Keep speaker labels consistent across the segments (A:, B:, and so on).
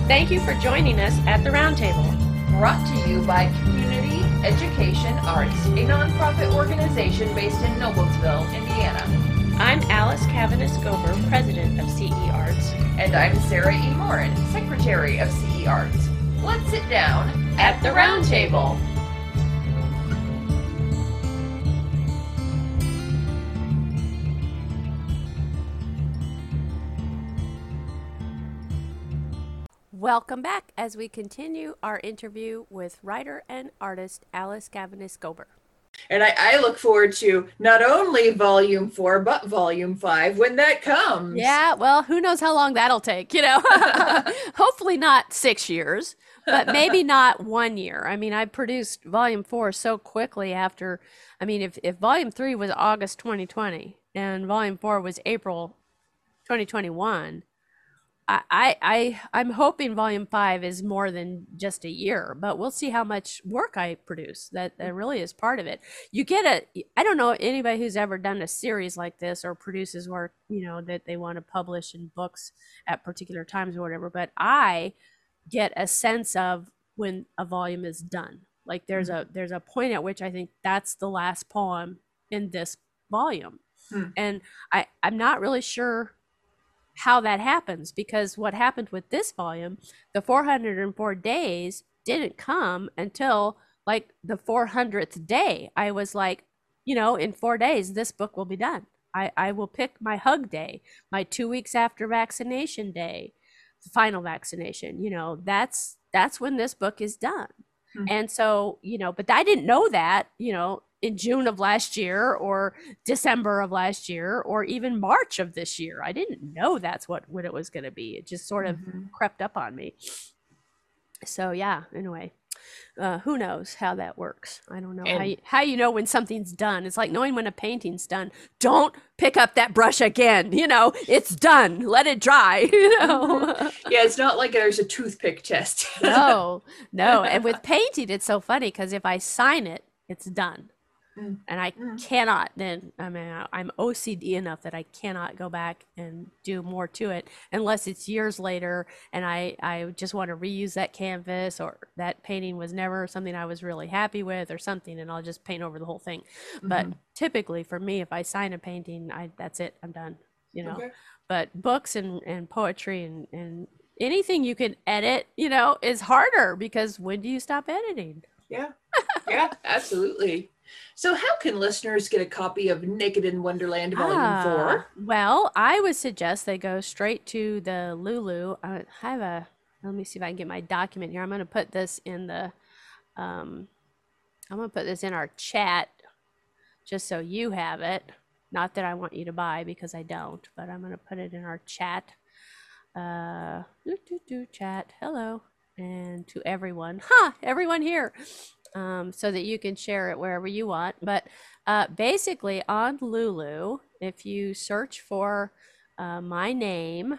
A: Thank you for joining us at the Roundtable.
B: Brought to you by Community Education Arts, a nonprofit organization based in Noblesville, Indiana.
A: I'm Alice Cavanis-Gober, president of CE Arts.
B: And I'm Sarah E. Morin, secretary of CE Arts. Let's sit down at the Roundtable.
A: Welcome back as we continue our interview with writer and artist Alice Cavanis-Gober.
B: And I look forward to not only Volume 4, but Volume 5 when that comes.
A: Yeah, well, who knows how long that'll take, Hopefully not 6 years, but maybe not 1 year. I mean, I produced Volume 4 so quickly after, if Volume 3 was August 2020 and Volume 4 was April 2021, I'm hoping Volume 5 is more than just a year, but we'll see how much work I produce. That really is part of it. I don't know anybody who's ever done a series like this or produces work, that they want to publish in books at particular times or whatever, but I get a sense of when a volume is done. Like there's a point at which I think that's the last poem in this volume. And I'm not really sure how that happens, because what happened with this volume, the 404 days didn't come until like the 400th day. I was like, in 4 days, this book will be done. I will pick my hug day, my 2 weeks after vaccination day, the final vaccination, that's when this book is done. And so, but I didn't know that, in June of last year or December of last year or even March of this year. I didn't know that's what it was going to be. It just sort of crept up on me. So yeah, anyway, who knows how that works? I don't know how you know when something's done. It's like knowing when a painting's done. Don't pick up that brush again. It's done. Let it dry.
B: Yeah, it's not like there's a toothpick test.
A: No. And with painting, it's so funny because if I sign it, it's done. And I cannot then, I'm OCD enough that I cannot go back and do more to it unless it's years later and I just want to reuse that canvas, or that painting was never something I was really happy with or something, and I'll just paint over the whole thing. But typically for me, if I sign a painting, that's it, I'm done, Okay. But books and poetry and anything you can edit, is harder, because when do you stop editing?
B: Yeah, absolutely. So how can listeners get a copy of Naked in Wonderland Volume 4?
A: Well, I would suggest they go straight to the Lulu. Let me see if I can get my document here. I'm going to put this in our chat just so you have it. Not that I want you to buy, because I don't, but I'm going to put it in our chat. Chat. Hello. And to everyone. Everyone here. So that you can share it wherever you want. But basically on Lulu, if you search for my name,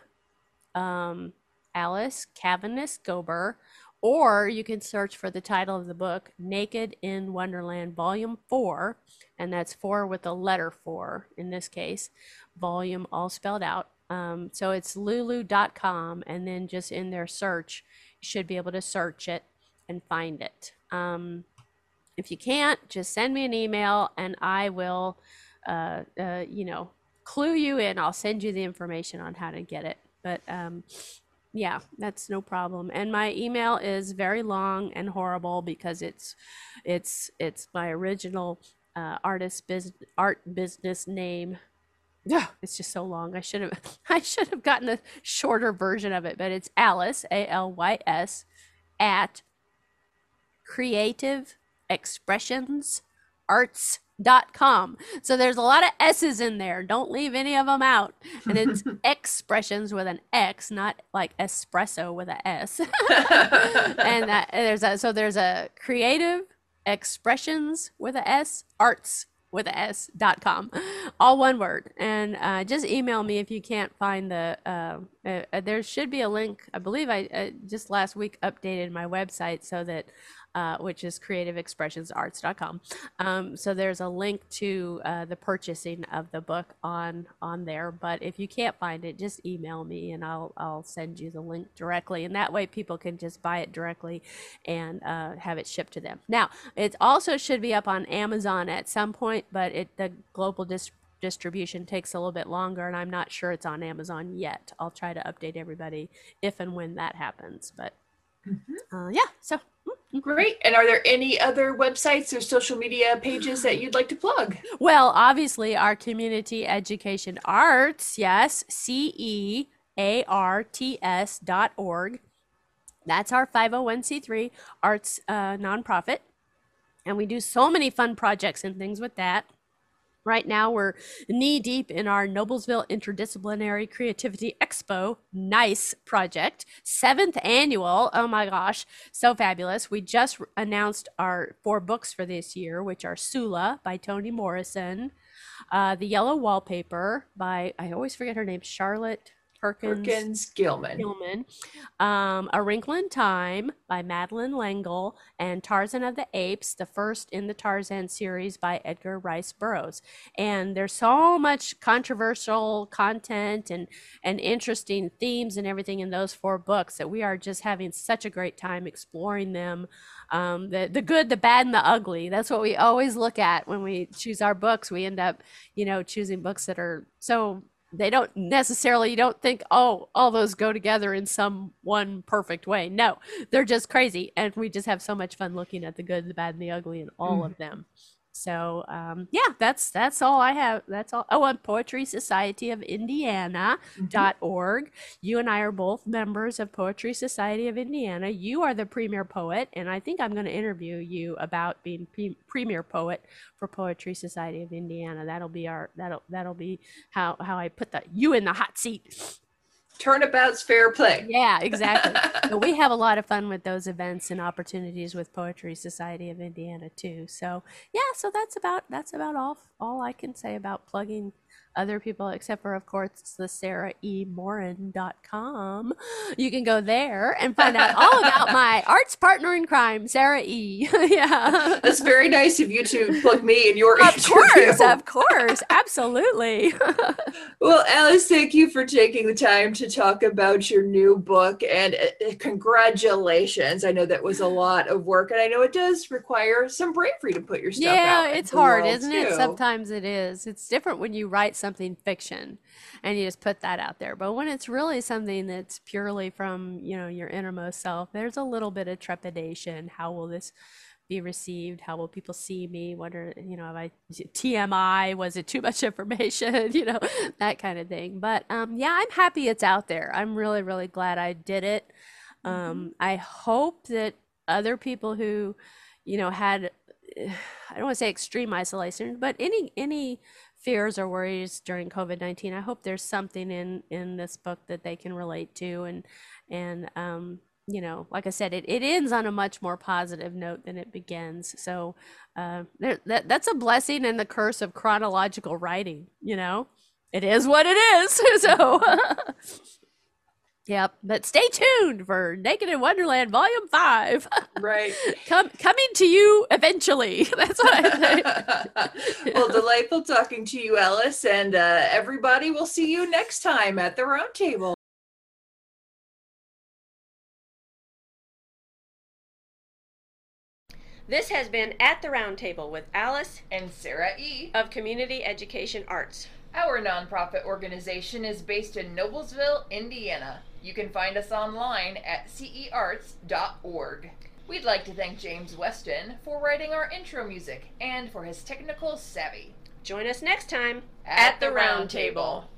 A: Alice Cavanis-Gober, or you can search for the title of the book, Naked in Wonderland Volume 4, and that's 4 with a letter 4 in this case, volume all spelled out. So it's lulu.com, and then just in their search, you should be able to search it and find it. If you can't, just send me an email and I will, clue you in. I'll send you the information on how to get it. But yeah, that's no problem. And my email is very long and horrible because it's my original art business name. Yeah, it's just so long. I should have gotten a shorter version of it, but it's Alice, ALYS, at creativeexpressionsarts.com. So there's a lot of S's in there. Don't leave any of them out. And it's expressions with an X, not like espresso with an S. And there's a creative expressions with a S, arts with a S.com, all one word. And just email me if you can't find there should be a link. I believe I just last week updated my website so that which is creativeexpressionsarts.com. So there's a link to the purchasing of the book on there. But if you can't find it, just email me and I'll send you the link directly. And that way people can just buy it directly and have it shipped to them. Now, it also should be up on Amazon at some point, but the global distribution takes a little bit longer, and I'm not sure it's on Amazon yet. I'll try to update everybody if and when that happens. But yeah, so
C: great. And are there any other websites or social media pages that you'd like to plug?
A: Well, obviously our Community Education Arts, yes, CEARTS.org. That's our 501c3 arts nonprofit. And we do so many fun projects and things with that. Right now, we're knee deep in our Noblesville Interdisciplinary Creativity Expo, NICE project, 7th annual. Oh my gosh, so fabulous. We just announced our 4 books for this year, which are Sula by Toni Morrison, The Yellow Wallpaper by, I always forget her name, Charlotte
C: Perkins Gilman.
A: A Wrinkle in Time by Madeline L'Engle, and Tarzan of the Apes, the first in the Tarzan series by Edgar Rice Burroughs. And there's so much controversial content and interesting themes and everything in those 4 books that we are just having such a great time exploring them. The good, the bad, and the ugly. That's what we always look at when we choose our books. We end up, choosing books that are so... They don't necessarily, you don't think, oh, all those go together in some one perfect way. No, they're just crazy. And we just have so much fun looking at the good, the bad, and the ugly in all of them. So, yeah, that's all I have. That's all. Oh, on Poetry Society of Indiana.org. You and I are both members of Poetry Society of Indiana. You are the premier poet, and I think I'm going to interview you about being premier poet for Poetry Society of Indiana. That'll be how I put you in the hot seat.
C: Turnabout's fair play.
A: Yeah, exactly. But we have a lot of fun with those events and opportunities with Poetry Society of Indiana too. So yeah, so that's about all I can say about plugging other people, except for, of course, the SarahEMorin.com. You can go there and find out all about my arts partner in crime, Sarah E. Yeah.
C: That's very nice of you to plug me in your interview.
A: Of course, absolutely.
C: Well, Alice, thank you for taking the time to talk about your new book, and congratulations. I know that was a lot of work, and I know it does require some bravery to put your stuff out.
A: Yeah, it's hard, isn't it? Sometimes it is. It's different when you write something fiction and you just put that out there, but when it's really something that's purely from your innermost self, there's a little bit of trepidation. How will this be received? How will people see me? What are TMI, was it too much information? That kind of thing. But yeah, I'm happy it's out there. I'm really, really glad I did it. I hope that other people who had, I don't want to say extreme isolation, but any fears or worries during COVID-19, I hope there's something in this book that they can relate to, and like I said, it ends on a much more positive note than it begins. So that's a blessing and the curse of chronological writing. It is what it is. So yep, but stay tuned for Naked in Wonderland Volume 5.
C: Right.
A: Coming to you eventually. That's what I say.
C: Well, delightful talking to you, Alice, and everybody, will see you next time at the Roundtable.
A: This has been At the Roundtable with Alice
B: and Sarah E.
A: of Community Education Arts.
B: Our nonprofit organization is based in Noblesville, Indiana. You can find us online at cearts.org. We'd like to thank James Weston for writing our intro music and for his technical savvy.
A: Join us next time
B: at the Roundtable.